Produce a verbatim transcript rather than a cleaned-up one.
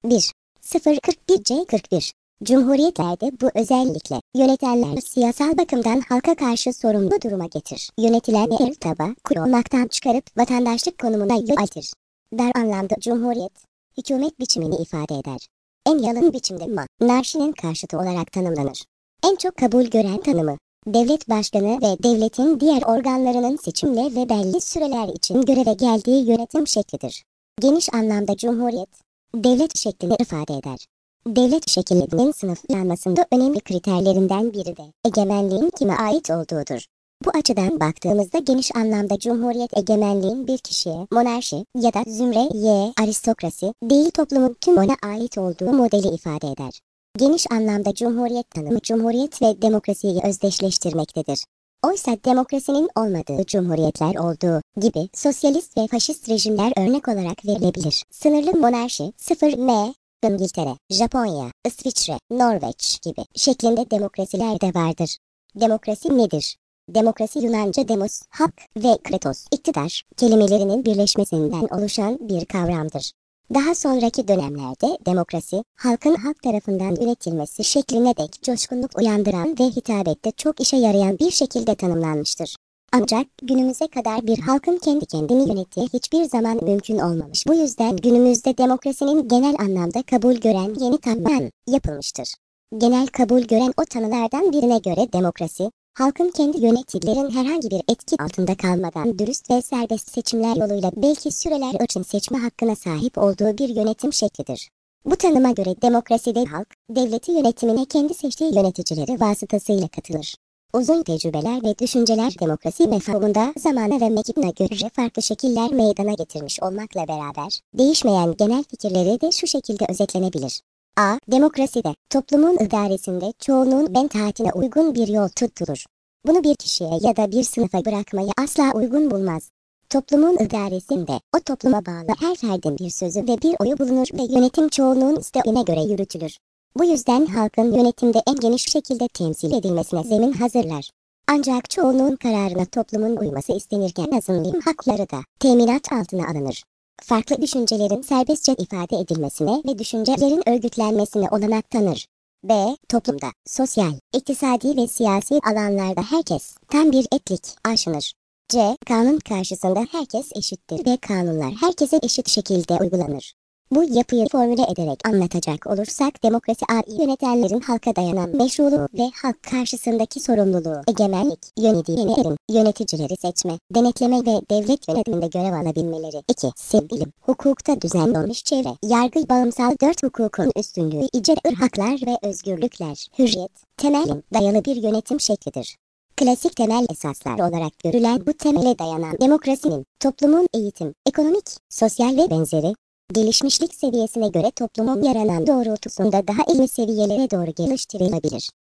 bir. sıfır kırk bir C kırk bir. Cumhuriyetlerde bu özellikle yönetenler siyasal bakımdan halka karşı sorumlu duruma getir. Yönetilen el taba, kul olmaktan çıkarıp vatandaşlık konumuna yöneltir. Dar anlamda cumhuriyet, hükümet biçimini ifade eder. En yalın biçimde monarşinin karşıtı olarak tanımlanır. En çok kabul gören tanımı, devlet başkanı ve devletin diğer organlarının seçimle ve belli süreler için göreve geldiği yönetim şeklidir. Geniş anlamda cumhuriyet, devlet şeklini ifade eder. Devlet şekillerinin sınıflanmasında önemli kriterlerinden biri de egemenliğin kime ait olduğudur. Bu açıdan baktığımızda geniş anlamda cumhuriyet egemenliğin bir kişiye, monarşi ya da zümre-y aristokrasi değil toplumun tümüne ait olduğu modeli ifade eder. Geniş anlamda cumhuriyet tanımı cumhuriyet ve demokrasiyi özdeşleştirmektedir. Oysa demokrasinin olmadığı cumhuriyetler olduğu gibi sosyalist ve faşist rejimler örnek olarak verilebilir. Sınırlı monarşi, sıfır M, İngiltere, Japonya, İsviçre, Norveç gibi şeklinde demokrasiler de vardır. Demokrasi nedir? Demokrasi Yunanca demos, hak ve kratos, iktidar kelimelerinin birleşmesinden oluşan bir kavramdır. Daha sonraki dönemlerde demokrasi, halkın halk tarafından yönetilmesi şekline dek coşkunluk uyandıran ve hitabette çok işe yarayan bir şekilde tanımlanmıştır. Ancak günümüze kadar bir halkın kendi kendini yönettiği hiçbir zaman mümkün olmamış. Bu yüzden günümüzde demokrasinin genel anlamda kabul gören yeni tanımlar yapılmıştır. Genel kabul gören o tanılardan birine göre demokrasi, halkın kendi yöneticilerin herhangi bir etki altında kalmadan dürüst ve serbest seçimler yoluyla belki süreler için seçme hakkına sahip olduğu bir yönetim şeklidir. Bu tanıma göre demokraside halk, devleti yönetimine kendi seçtiği yöneticileri vasıtasıyla katılır. Uzun tecrübeler ve düşünceler demokrasi mefhumunda zamana ve mekana göre farklı şekiller meydana getirmiş olmakla beraber, değişmeyen genel fikirleri de şu şekilde özetlenebilir. A. Demokraside, toplumun idaresinde çoğunluğun menfaatine uygun bir yol tutulur. Bunu bir kişiye ya da bir sınıfa bırakmayı asla uygun bulmaz. Toplumun idaresinde, o topluma bağlı her ferdin bir sözü ve bir oyu bulunur ve yönetim çoğunluğun isteğine göre yürütülür. Bu yüzden halkın yönetimde en geniş şekilde temsil edilmesine zemin hazırlar. Ancak çoğunluğun kararına toplumun uyması istenirken azınlığın hakları da teminat altına alınır. Farklı düşüncelerin serbestçe ifade edilmesine ve düşüncelerin örgütlenmesine olanak tanır. B. Toplumda, sosyal, iktisadi ve siyasi alanlarda herkes tam bir etlik aşınır. C. Kanun karşısında herkes eşittir ve kanunlar herkese eşit şekilde uygulanır. Bu yapıyı formüle ederek anlatacak olursak demokrasi A. Yönetenlerin halka dayanan meşruluğu ve halk karşısındaki sorumluluğu, egemenlik, yöneticilerin yöneticileri seçme, denetleme ve devlet yönetiminde görev alabilmeleri. iki. Sivil bilim, hukukta düzenlenmiş çevre, yargı bağımsal dört hukukun üstünlüğü, icra haklar ve özgürlükler, hürriyet, temelin dayalı bir yönetim şeklidir. Klasik temel esaslar olarak görülen bu temele dayanan demokrasinin toplumun eğitim, ekonomik, sosyal ve benzeri gelişmişlik seviyesine göre toplumun yaranan doğrultusunda daha iyi seviyelere doğru geliştirilebilir.